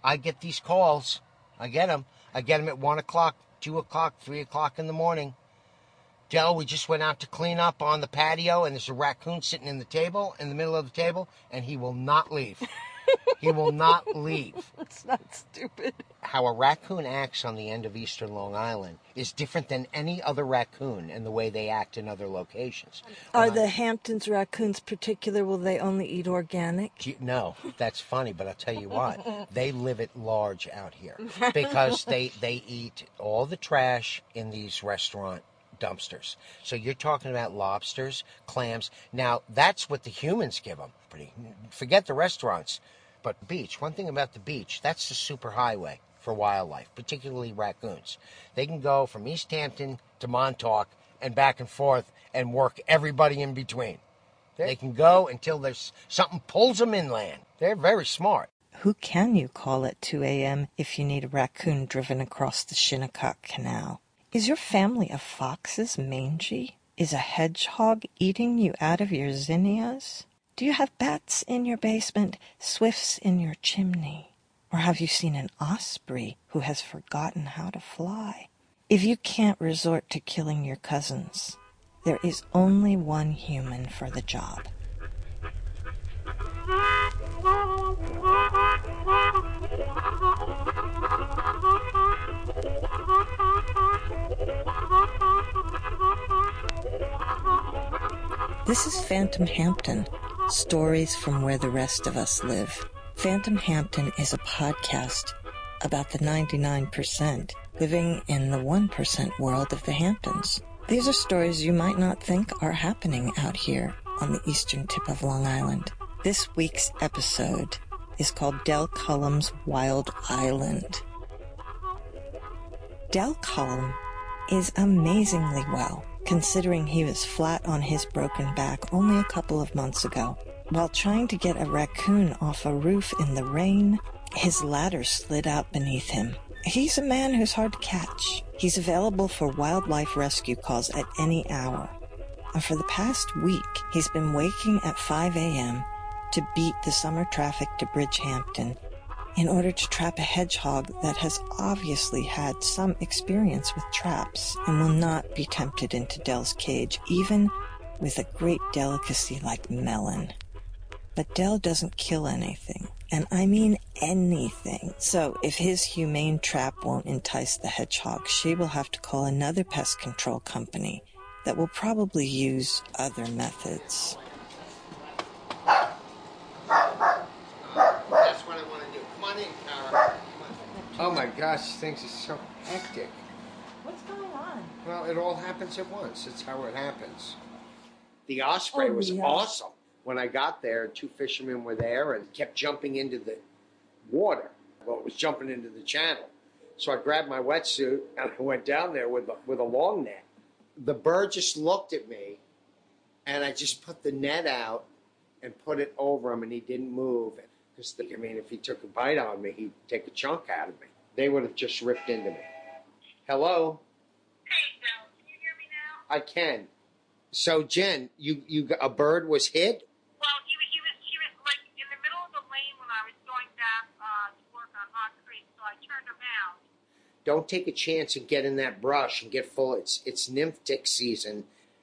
I get these calls. I get them. I get them at 1 o'clock, 2 o'clock, 3 o'clock in the morning. Del, we just went out to clean up on the patio, and there's a raccoon sitting in the middle of the table, and he will not leave. He will not leave. It's not stupid. How a raccoon acts on the end of eastern Long Island is different than any other raccoon and the way they act in other locations. Are the Hamptons raccoons particular? Will they only eat organic? No, that's funny, but I'll tell you what. They live at large out here because they eat all the trash in these restaurant dumpsters. So you're talking about lobsters, clams. Now, that's what the humans give them. Forget the restaurants. But beach, one thing about the beach, that's the super highway for wildlife, particularly raccoons. They can go from East Hampton to Montauk and back and forth and work everybody in between. They can go until there's something pulls them inland. They're very smart. Who can you call at 2 a.m. if you need a raccoon driven across the Shinnecock Canal? Is your family of foxes mangy? Is a hedgehog eating you out of your zinnias? Do you have bats in your basement, swifts in your chimney? Or have you seen an osprey who has forgotten how to fly? If you can't resort to killing your cousins, there is only one human for the job. This is Phantom Hampton, stories from where the rest of us live. Phantom Hampton is a podcast about the 99% living in the 1% world of the Hamptons. These are stories you might not think are happening out here on the eastern tip of Long Island. This week's episode is called Del Cullum's Wild Island. Del Cullum is amazingly well, considering he was flat on his broken back only a couple of months ago. While trying to get a raccoon off a roof in the rain, his ladder slid out beneath him. He's a man who's hard to catch. He's available for wildlife rescue calls at any hour. And for the past week, he's been waking at 5 a.m. to beat the summer traffic to Bridgehampton in order to trap a hedgehog that has obviously had some experience with traps and will not be tempted into Del's cage, even with a great delicacy like melon. But Del doesn't kill anything, and I mean anything. So if his humane trap won't entice the hedgehog, she will have to call another pest control company that will probably use other methods. That's what I want to do. Come on in, Kara. Oh my gosh, things are so hectic. What's going on? Well, it all happens at once. It's how it happens. The osprey was awesome. When I got there, two fishermen were there and kept jumping into the water. Well, it was jumping into the channel. So I grabbed my wetsuit and I went down there with a long net. The bird just looked at me, and I just put the net out and put it over him, and he didn't move. Because, if he took a bite on me, he'd take a chunk out of me. They would have just ripped into me. Hello? Hey, Del, can you hear me now? I can. So, Jen, a bird was hit? Well, he was like in the middle of the lane when I was going back to work on Hot Creek, so I turned around. Don't take a chance and get in that brush and get full. It's nymph tick season,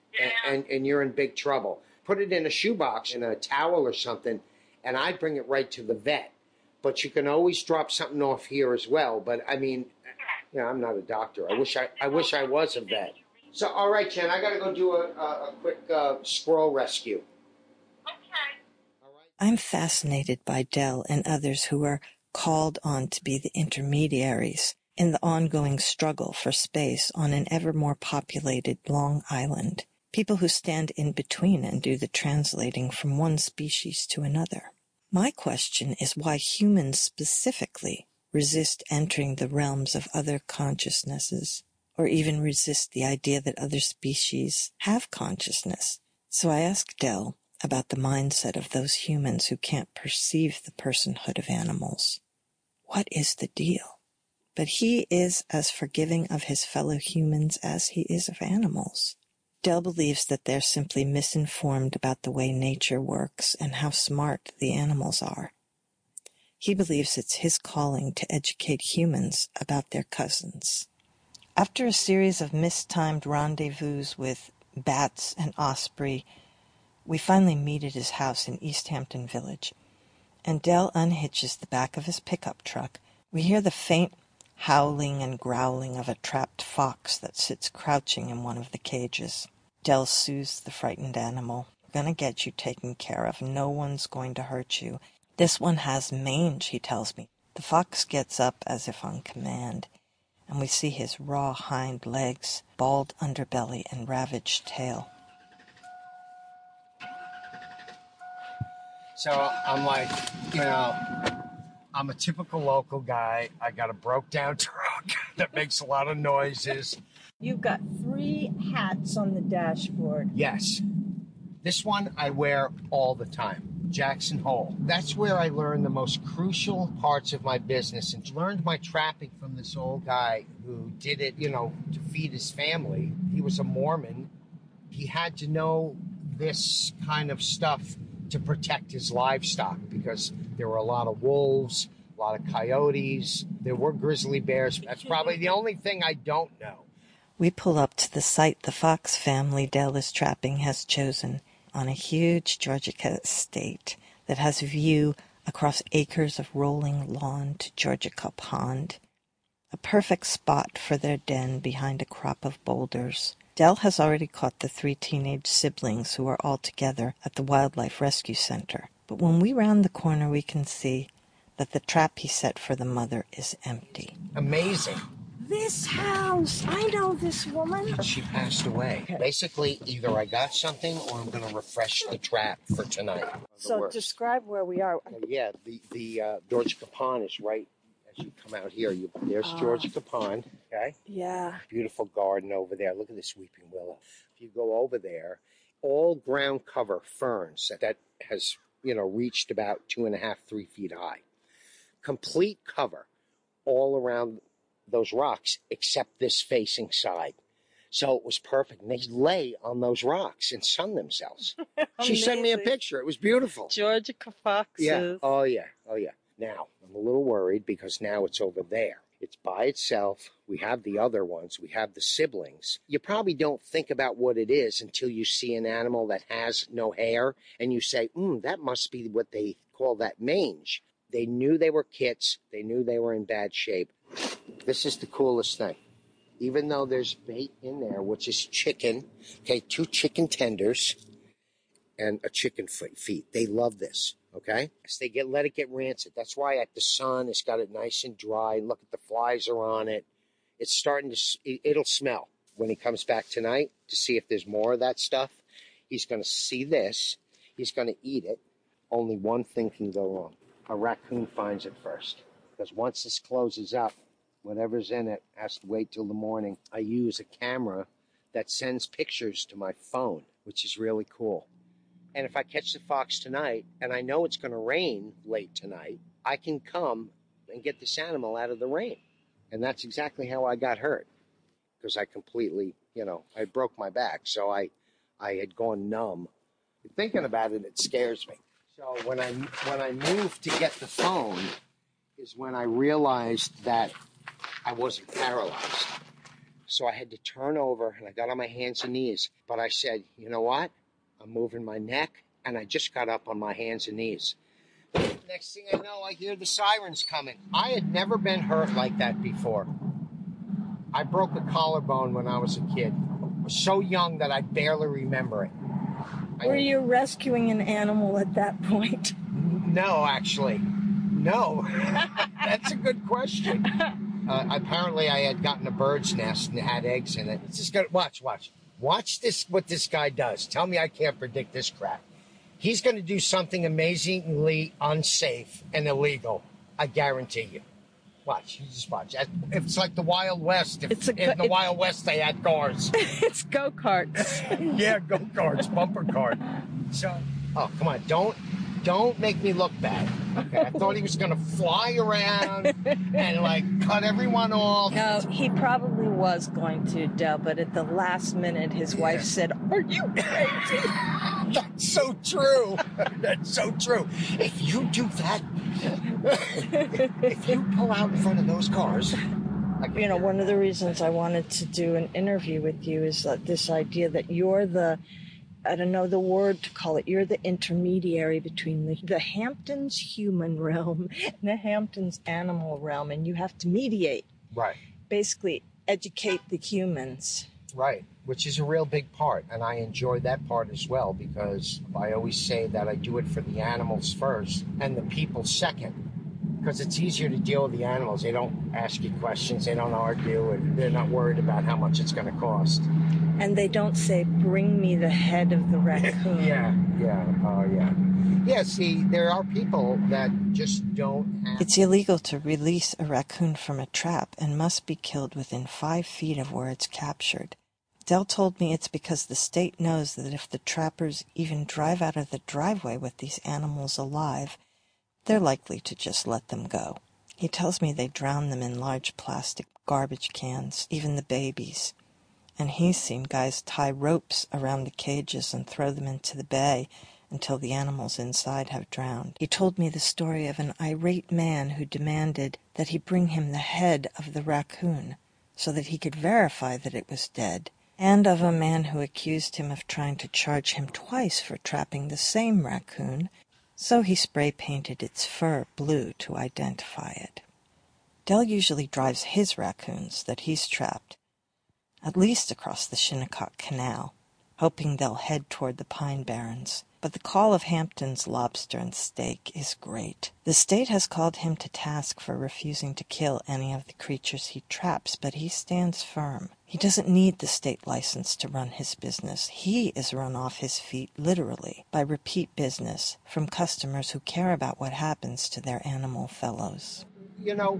and you're in big trouble. Put it in a shoebox, in a towel or something, and I'd bring it right to the vet. But you can always drop something off here as well. But I'm not a doctor. I wish I was a vet. So, all right, Jen, I got to go do a quick squirrel rescue. Okay. All right. I'm fascinated by Del and others who are called on to be the intermediaries in the ongoing struggle for space on an ever more populated Long Island. People who stand in between and do the translating from one species to another. My question is why humans specifically resist entering the realms of other consciousnesses, or even resist the idea that other species have consciousness. So I asked Del about the mindset of those humans who can't perceive the personhood of animals. What is the deal? But he is as forgiving of his fellow humans as he is of animals. Del believes that they're simply misinformed about the way nature works and how smart the animals are. He believes it's his calling to educate humans about their cousins. After a series of mistimed rendezvous with Bats and Osprey, we finally meet at his house in East Hampton Village, and Del unhitches the back of his pickup truck. We hear the faint howling and growling of a trapped fox that sits crouching in one of the cages. Del soothes the frightened animal. "We're gonna get you taken care of. No one's going to hurt you. This one has mange," he tells me. The fox gets up as if on command, and we see his raw hind legs, bald underbelly, and ravaged tail. So I'm like, I'm a typical local guy. I got a broke down truck that makes a lot of noises. You've got 3 hats on the dashboard. Yes. This one I wear all the time. Jackson Hole. That's where I learned the most crucial parts of my business and learned my trapping from this old guy who did it, to feed his family. He was a Mormon. He had to know this kind of stuff to protect his livestock because there were a lot of wolves, a lot of coyotes, there were grizzly bears. That's probably the only thing I don't know. We pull up to the site the Fox family Del is trapping has chosen, on a huge Georgica estate that has a view across acres of rolling lawn to Georgica Pond. A perfect spot for their den behind a crop of boulders. Del has already caught the 3 teenage siblings who are all together at the Wildlife Rescue Center. But when we round the corner, we can see that the trap he set for the mother is empty. Amazing. This house! I know this woman. She passed away. Okay. Basically, either I got something or I'm going to refresh the trap for tonight. So describe where we are. Yeah, the Georgica Pond is right as you come out here. There's Georgica Pond, okay? Yeah. Beautiful garden over there. Look at this weeping willow. If you go over there, all ground cover ferns that has, reached about 2.5, 3 feet high. Complete cover all around those rocks except this facing side. So it was perfect. And they lay on those rocks and sun themselves. She sent me a picture. It was beautiful. Georgica foxes. Yeah. Oh, yeah. Now, I'm a little worried because now it's over there. It's by itself. We have the other ones. We have the siblings. You probably don't think about what it is until you see an animal that has no hair and you say, that must be what they call that mange. They knew they were kits. They knew they were in bad shape. This is the coolest thing. Even though there's bait in there, which is chicken, 2 chicken tenders and a chicken feet. They love this, okay? So they let it get rancid. That's why at the sun, it's got it nice and dry. Look at the flies are on it. It's starting to, it'll smell. When he comes back tonight to see if there's more of that stuff, he's going to see this. He's going to eat it. Only one thing can go wrong. A raccoon finds it first. Because once this closes up, whatever's in it has to wait till the morning. I use a camera that sends pictures to my phone, which is really cool. And if I catch the fox tonight, and I know it's going to rain late tonight, I can come and get this animal out of the rain. And that's exactly how I got hurt. Because I completely, I broke my back. So I had gone numb. Thinking about it, it scares me. So when I moved to get the phone is when I realized that I wasn't paralyzed. So I had to turn over and I got on my hands and knees. But I said, you know what? I'm moving my neck and I just got up on my hands and knees. Next thing I know, I hear the sirens coming. I had never been hurt like that before. I broke a collarbone when I was a kid. I was so young that I barely remember it. Were you rescuing an animal at that point? No, actually. No. That's a good question. Apparently, I had gotten a bird's nest and it had eggs in it. It's just gonna, watch. Watch this, what this guy does. Tell me I can't predict this crap. He's going to do something amazingly unsafe and illegal. I guarantee you. Watch. You just watch. It's like the Wild West. In the Wild West, they had cars. It's go-karts. Yeah, go-karts, bumper cart. So, oh, come on. Don't make me look bad. Okay, I thought he was going to fly around and, cut everyone off. No, he probably was going to, Del, but at the last minute, his wife said, "Are you crazy?" That's so true. That's so true. If you do that, if you pull out in front of those cars. You know, one of the reasons I wanted to do an interview with you is that this idea that you're the, I don't know the word to call it, you're the intermediary between the Hamptons human realm and the Hamptons animal realm, and you have to mediate. Right. Basically, educate the humans. Right, which is a real big part, and I enjoy that part as well, because I always say that I do it for the animals first and the people second, because it's easier to deal with the animals. They don't ask you questions, they don't argue, and they're not worried about how much it's going to cost. And they don't say, bring me the head of the raccoon. Yeah. Yeah, see, there are people that just don't have... It's illegal to release a raccoon from a trap and must be killed within 5 feet of where it's captured. Del told me it's because the state knows that if the trappers even drive out of the driveway with these animals alive, they're likely to just let them go. He tells me they drown them in large plastic garbage cans, even the babies. And he's seen guys tie ropes around the cages and throw them into the bay until the animals inside have drowned. He told me the story of an irate man who demanded that he bring him the head of the raccoon so that he could verify that it was dead, and of a man who accused him of trying to charge him twice for trapping the same raccoon, so he spray-painted its fur blue to identify it. Del usually drives his raccoons that he's trapped at least across the Shinnecock Canal, hoping they'll head toward the Pine Barrens. But the call of Hampton's lobster and steak is great. The state has called him to task for refusing to kill any of the creatures he traps, but he stands firm. He doesn't need the state license to run his business. He is run off his feet, literally, by repeat business from customers who care about what happens to their animal fellows. You know,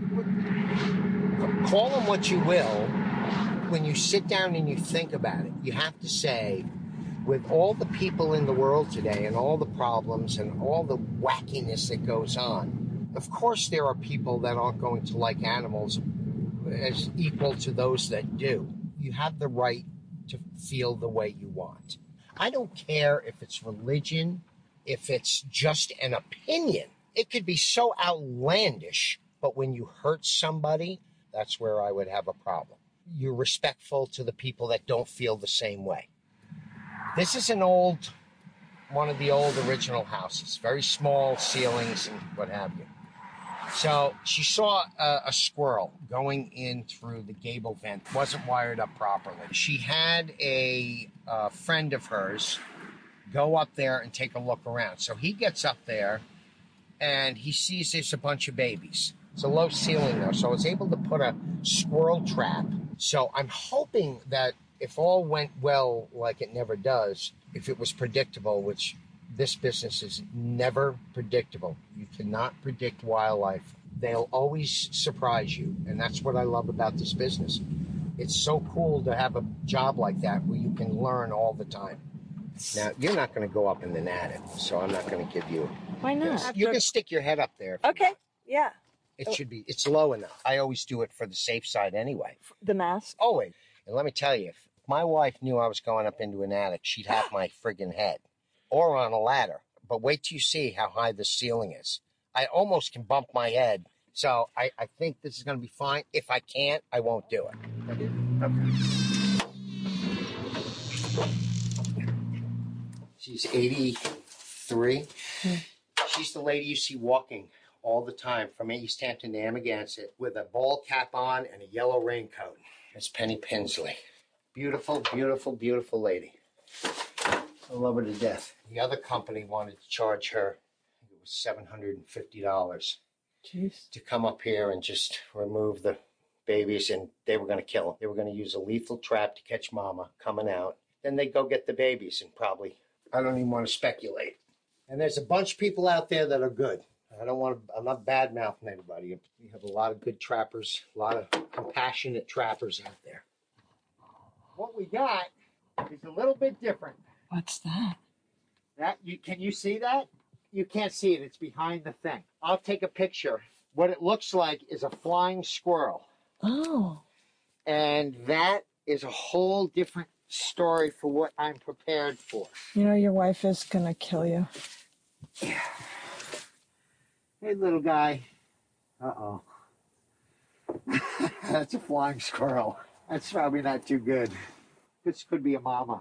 call them what you will. When you sit down and you think about it, you have to say, with all the people in the world today and all the problems and all the wackiness that goes on, of course there are people that aren't going to like animals as equal to those that do. You have the right to feel the way you want. I don't care if it's religion, if it's just an opinion. It could be so outlandish, but when you hurt somebody, that's where I would have a problem. You're respectful to the people that don't feel the same way. This is one of the old original houses, very small ceilings and what have you. So she saw a squirrel going in through the gable vent, wasn't wired up properly. She had a friend of hers go up there and take a look around. So he gets up there and he sees there's a bunch of babies. It's a low ceiling though, so I was able to put a squirrel trap. So I'm hoping that if all went well, like it never does, if it was predictable, which this business is never predictable. You cannot predict wildlife. They'll always surprise you, and that's what I love about this business. It's so cool to have a job like that where you can learn all the time. Now, you're not going to go up in the attic, so I'm not going to give you... Why not? You can stick your head up there. Okay, yeah. It's low enough. I always do it for the safe side anyway. The mask? Always. And let me tell you, if my wife knew I was going up into an attic, she'd have my friggin' head. Or on a ladder. But wait till you see how high the ceiling is. I almost can bump my head. So I think this is going to be fine. If I can't, I won't do it. Okay. She's 83. She's the lady you see walking all the time from East Hampton to Amagansett with a ball cap on and a yellow raincoat. It's Penny Pinsley. Beautiful, beautiful, beautiful lady. I love her to death. The other company wanted to charge her, I think it was $750 to come up here and just remove the babies, and they were going to kill them. They were going to use a lethal trap to catch mama coming out. Then they'd go get the babies and probably, I don't even want to speculate. And there's a bunch of people out there that are good. I'm not bad-mouthing anybody. We have a lot of good trappers, a lot of compassionate trappers out there. What we got is a little bit different. What's that? Can you see that? You can't see it. It's behind the thing. I'll take a picture. What it looks like is a flying squirrel. Oh. And that is a whole different story for what I'm prepared for. You know, your wife is gonna kill you. Hey, little guy. Uh-oh. That's a flying squirrel. That's probably not too good. This could be a mama.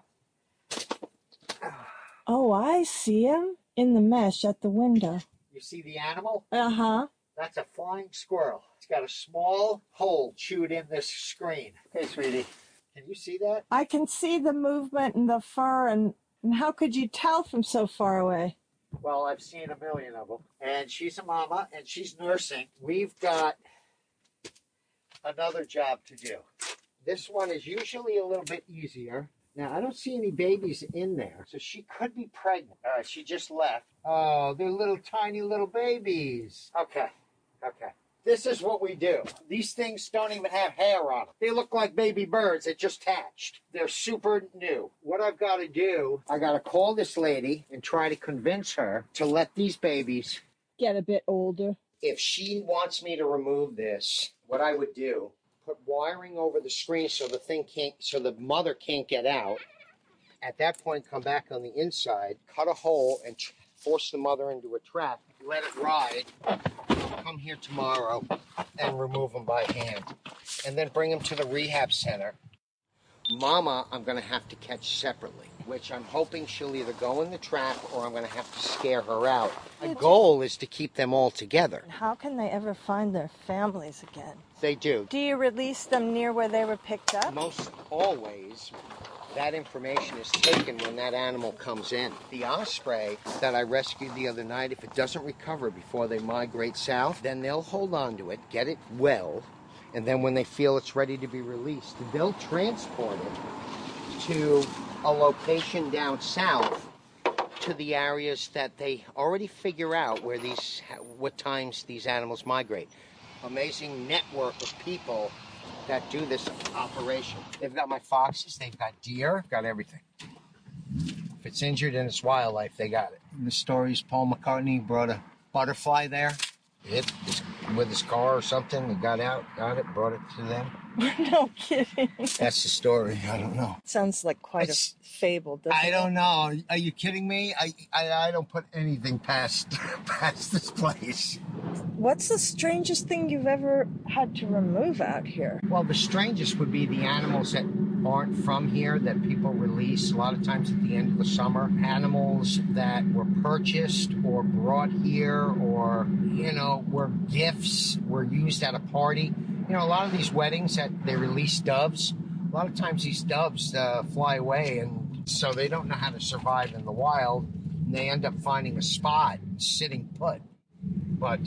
Oh, I see him in the mesh at the window. You see the animal? Uh-huh. That's a flying squirrel. It's got a small hole chewed in this screen. Hey, sweetie. Can you see that? I can see the movement and the fur, and how could you tell from so far away? Well, I've seen a million of them. And she's a mama, and she's nursing. We've got another job to do. This one is usually a little bit easier. Now, I don't see any babies in there, so she could be pregnant. She just left. Oh, they're little tiny little babies. Okay. This is what we do. These things don't even have hair on them. They look like baby birds that just hatched. They're super new. What I've got to do, I got to call this lady and try to convince her to let these babies Get a bit older. if she wants me to remove this, what I would do, put wiring over the screen so the mother can't get out. At that point, come back on the inside, cut a hole, and force the mother into a trap. Let it ride. Come here tomorrow and remove them by hand, and then bring them to the rehab center. Mama, I'm going to have to catch separately, which I'm hoping she'll either go in the trap or I'm going to have to scare her out. My goal is to keep them all together. How can they ever find their families again? They do. Do you release them near where they were picked up? Most always, that information is taken when that animal comes in. The osprey that I rescued the other night, if it doesn't recover before they migrate south, then they'll hold on to it, get it well, and then when they feel it's ready to be released, they'll transport it to a location down south to the areas that they already figure out what times these animals migrate. Amazing network of people that do this operation. They've got my foxes, they've got deer, got everything. If it's injured and it's wildlife, they got it. In the stories, Paul McCartney brought a butterfly there. Hit with his car or something, he got out, got it, brought it to them. No kidding. That's the story, I don't know. Sounds like quite a fable, doesn't it? I don't know. Are you kidding me? I don't put anything past this place. What's the strangest thing you've ever had to remove out here? Well, the strangest would be the animals that aren't from here that people release a lot of times at the end of the summer. Animals that were purchased or brought here or, were gifts, were used at a party. A lot of these weddings that they release doves, a lot of times these doves fly away, and so they don't know how to survive in the wild, and they end up finding a spot sitting put. But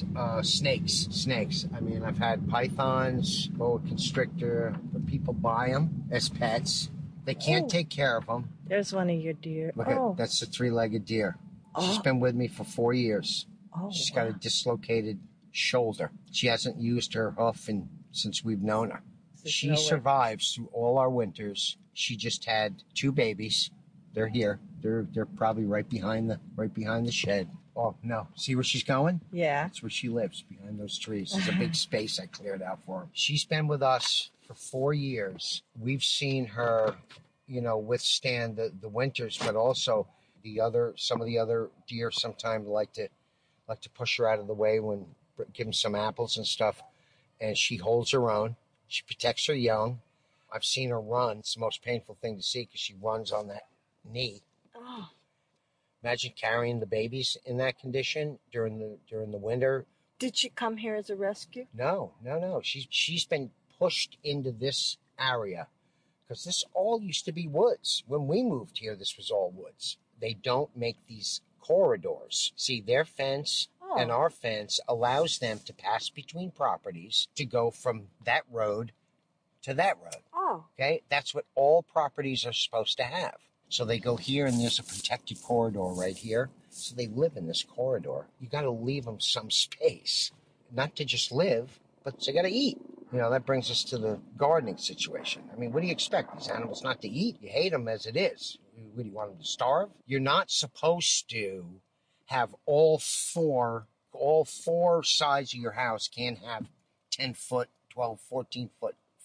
snakes. I mean, I've had pythons, boa constrictor, but people buy them as pets. They can't take care of them. There's one of your deer. Look that's a three-legged deer. She's been with me for 4 years. She's got a dislocated shoulder. She hasn't used her hoof since we've known her. She survives through all our winters. She just had 2 babies. They're here. They're probably right behind the shed. Oh, no. See where she's going? Yeah. That's where she lives, behind those trees. There's a big space I cleared out for her. She's been with us for 4 years. We've seen her, withstand the winters, but also some of the other deer sometimes like to push her out of the way give them some apples and stuff. And she holds her own. She protects her young. I've seen her run. It's the most painful thing to see because she runs on that knee. Oh. Imagine carrying the babies in that condition during the winter. Did she come here as a rescue? No. She's been pushed into this area because this all used to be woods. When we moved here, this was all woods. They don't make these corridors. See, their fence and our fence allows them to pass between properties to go from that road to that road. Oh. Okay? That's what all properties are supposed to have. So they go here, and there's a protected corridor right here. So they live in this corridor. You got to leave them some space. Not to just live, but they got to eat. That brings us to the gardening situation. I mean, what do you expect? These animals not to eat? You hate them as it is. What, do you want them to starve? You're not supposed to have all four sides of your house can't have 10-foot, 12, 14-foot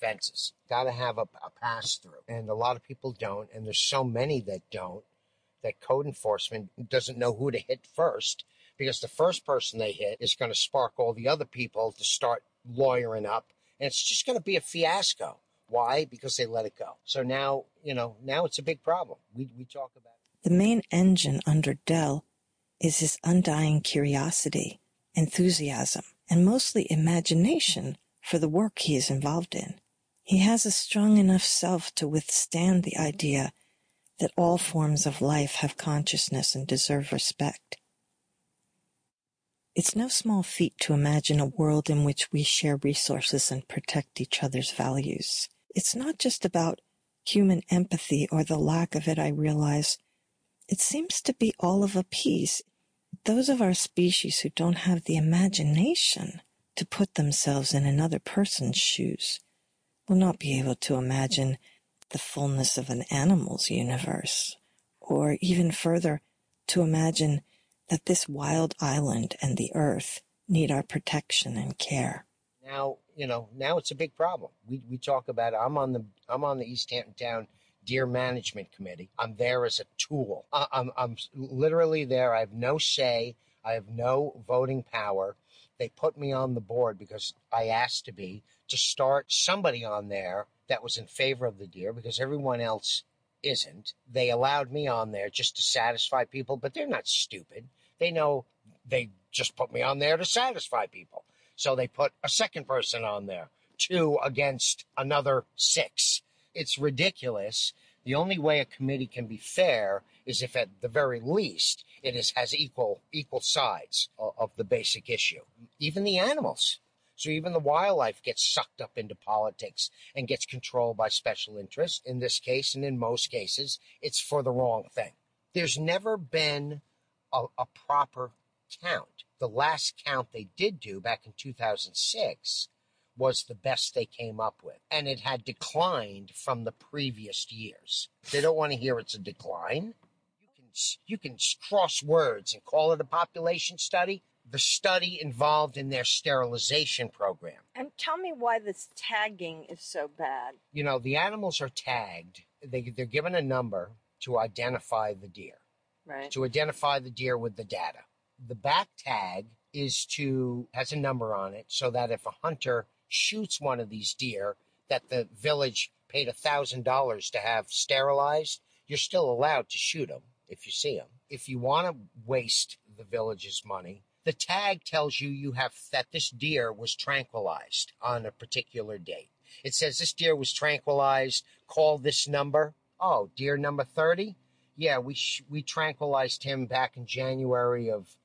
fences. Got to have a pass through. And a lot of people don't. And there's so many that don't, that code enforcement doesn't know who to hit first, because the first person they hit is going to spark all the other people to start lawyering up. And it's just going to be a fiasco. Why? Because they let it go. So now, now it's a big problem. We talk about it. The main engine under Del is his undying curiosity, enthusiasm, and mostly imagination for the work he is involved in. He has a strong enough self to withstand the idea that all forms of life have consciousness and deserve respect. It's no small feat to imagine a world in which we share resources and protect each other's values. It's not just about human empathy or the lack of it, I realize. It seems to be all of a piece. Those of our species who don't have the imagination to put themselves in another person's shoes will not be able to imagine the fullness of an animal's universe, or even further, to imagine that this wild island and the earth need our protection and care. Now, now it's a big problem. We talk about it. I'm on the East Hampton Town Deer Management Committee. I'm there as a tool. I'm literally there. I have no say. I have no voting power. They put me on the board because I asked to start somebody on there that was in favor of the deer, because everyone else isn't. They allowed me on there just to satisfy people, but they're not stupid. They know they just put me on there to satisfy people. So they put a second person on there, 2 against another 6. It's ridiculous. The only way a committee can be fair is if at the very least it has equal sides of the basic issue. Even the animals. So even the wildlife gets sucked up into politics and gets controlled by special interests. In this case, and in most cases, it's for the wrong thing. There's never been a proper count. The last count they did do back in 2006 was the best they came up with, and it had declined from the previous years. They don't want to hear it's a decline. You can cross words and call it a population study. The study involved in their sterilization program. And tell me why this tagging is so bad. The animals are tagged. They're given a number to identify the deer. Right. To identify the deer with the data. The back tag has a number on it, so that if a hunter shoots one of these deer that the village paid $1,000 to have sterilized, you're still allowed to shoot them if you see them. If you want to waste the village's money, the tag tells you that this deer was tranquilized on a particular date. It says this deer was tranquilized, call this number. Oh, deer number 30? Yeah, we tranquilized him back in January of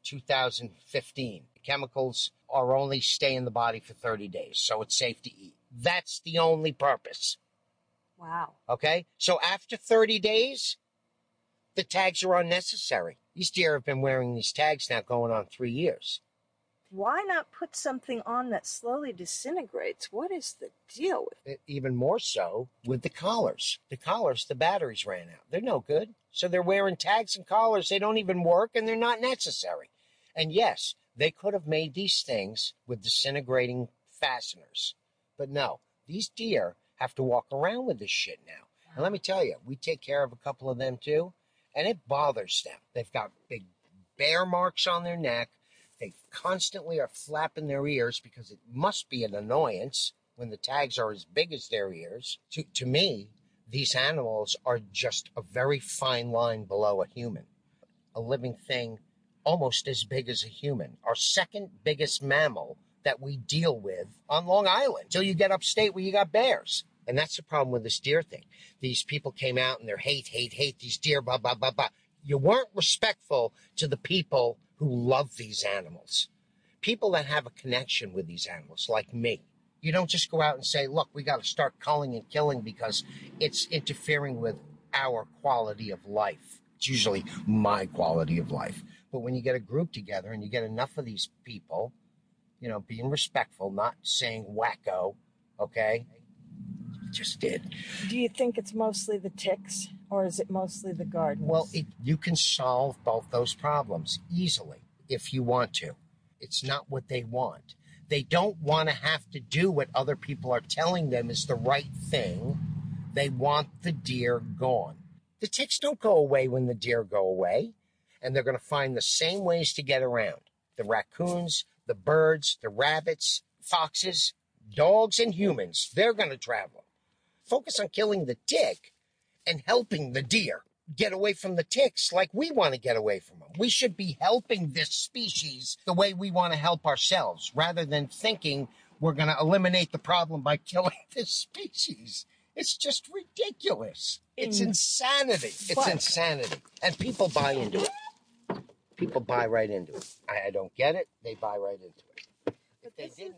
2015. The chemicals are only stay in the body for 30 days, so it's safe to eat. That's the only purpose. Wow. Okay? So after 30 days, the tags are unnecessary. These deer have been wearing these tags now going on 3 years. Why not put something on that slowly disintegrates? What is the deal with it? Even more so with the collars. The batteries ran out. They're no good. So they're wearing tags and collars. They don't even work, and they're not necessary. And yes, they could have made these things with disintegrating fasteners. But no, these deer have to walk around with this shit now. And let me tell you, we take care of a couple of them too, and it bothers them. They've got big bear marks on their neck. They constantly are flapping their ears because it must be an annoyance when the tags are as big as their ears. To me, these animals are just a very fine line below a human. A living thing almost as big as a human. Our second biggest mammal that we deal with on Long Island. Till you get upstate where you got bears. And that's the problem with this deer thing. These people came out and they're hate these deer, blah, blah, blah, blah. You weren't respectful to the people who love these animals. People that have a connection with these animals, like me. You don't just go out and say, look, we got to start culling and killing because it's interfering with our quality of life. It's usually my quality of life. But when you get a group together and you get enough of these people, being respectful, not saying wacko, okay? Just did. Do you think it's mostly the ticks, or is it mostly the gardens? Well, you can solve both those problems easily if you want to. It's not what they want. They don't want to have to do what other people are telling them is the right thing. They want the deer gone. The ticks don't go away when the deer go away, and they're going to find the same ways to get around. The raccoons, the birds, the rabbits, foxes, dogs, and humans, they're going to travel. Focus on killing the tick and helping the deer get away from the ticks like we want to get away from them. We should be helping this species the way we want to help ourselves, rather than thinking we're going to eliminate the problem by killing this species. It's just ridiculous. It's insanity. It's insanity. And people buy into it. People buy right into it. I don't get it. They buy right into it. If they didn't,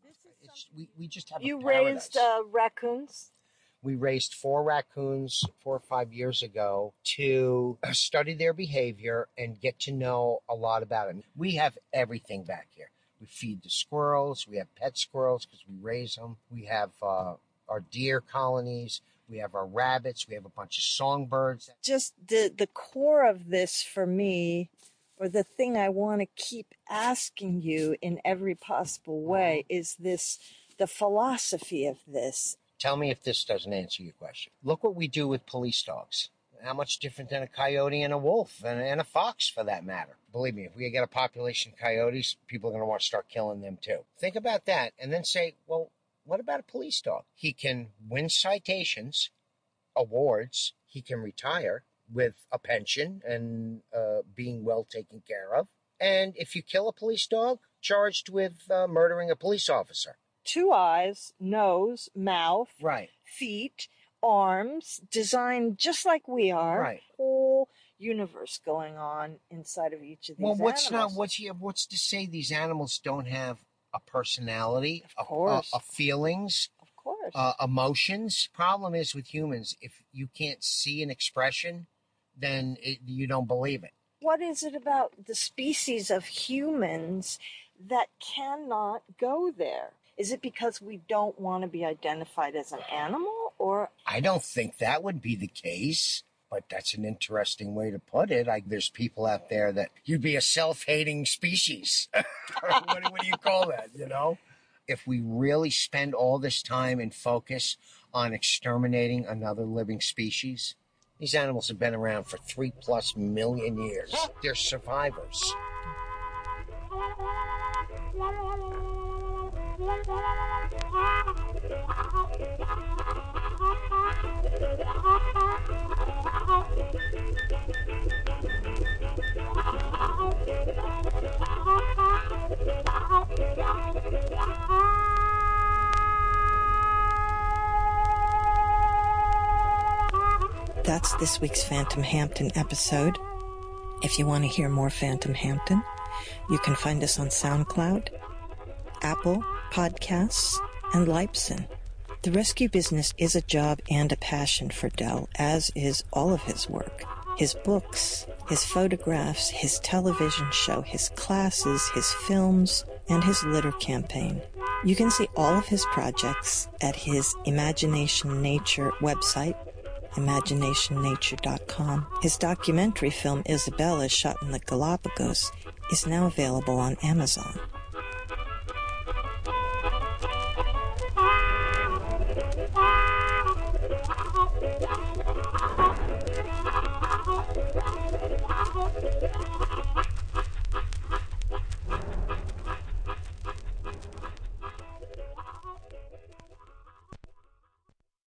we just have You a paradise. raised raccoons? We raised 4 raccoons 4 or 5 years ago to study their behavior and get to know a lot about them. We have everything back here. We feed the squirrels. We have pet squirrels because we raise them. We have our deer colonies. We have our rabbits. We have a bunch of songbirds. Just the core of this for me, or the thing I want to keep asking you in every possible way, is the philosophy of this. Tell me if this doesn't answer your question. Look what we do with police dogs. How much different than a coyote and a wolf and a fox, for that matter. Believe me, if we get a population of coyotes, people are going to want to start killing them too. Think about that and then say, well, what about a police dog? He can win citations, awards. He can retire with a pension and being well taken care of. And if you kill a police dog, charged with murdering a police officer. 2 eyes, nose, mouth, Right. feet, arms, designed just like we are. Right. Whole universe going on inside of each of these animals. What's to say these animals don't have a personality, Of course. a feelings, Of course. emotions? Problem is with humans, if you can't see an expression, then you don't believe it. What is it about the species of humans that cannot go there? Is it because we don't want to be identified as an animal, or? I don't think that would be the case, but that's an interesting way to put it. There's people out there that you'd be a self-hating species. What do you call that, you know? If we really spend all this time and focus on exterminating another living species, these animals have been around for 3+ million years. They're survivors. That's this week's Phantom Hampton episode. If you want to hear more Phantom Hampton, you can find us on SoundCloud, Apple Podcasts, and Libsyn. The rescue business is a job and a passion for Del, as is all of his work. His books, his photographs, his television show, his classes, his films, and his litter campaign. You can see all of his projects at his Imagination Nature website, imaginationnature.com. His documentary film, Isabella, shot in the Galapagos, is now available on Amazon.